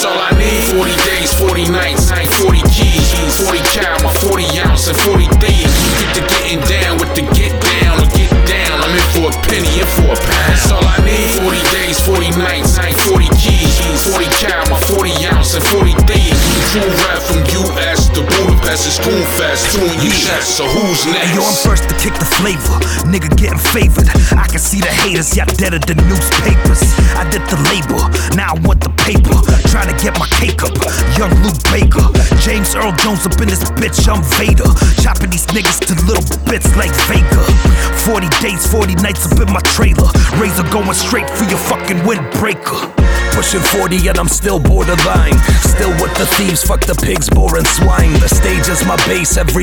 all I need. 40 days, 40 nights, 40 keys, 40 cal, my 40 ounce, and 40 days. Get to getting down with the get down or get down. I'm in for a penny, in for a pound. That's all I need. 40 days, 40 nights, 40 keys, 40 cal, my 40 ounce, and 40 days. True rap from US to Budapest, it's Spoon Fest, 2 in your chest. So who's next? Hey, yo, I'm first to kick the flavor. Nigga getting favored. I can see the haters, y'all deader than newspapers. I did the labor, now I want the paper. Trying to get my cake up. Young Luke Baker, James Earl Jones up in this bitch, I'm Vader. Chopping these niggas to little bits like Vega. 40 days, 40 nights up in my trailer. Razor going straight for your fucking windbreaker. Pushing 40 and I'm still borderline. Still with the thieves, fuck the pigs, boring swine. The stage is my base, every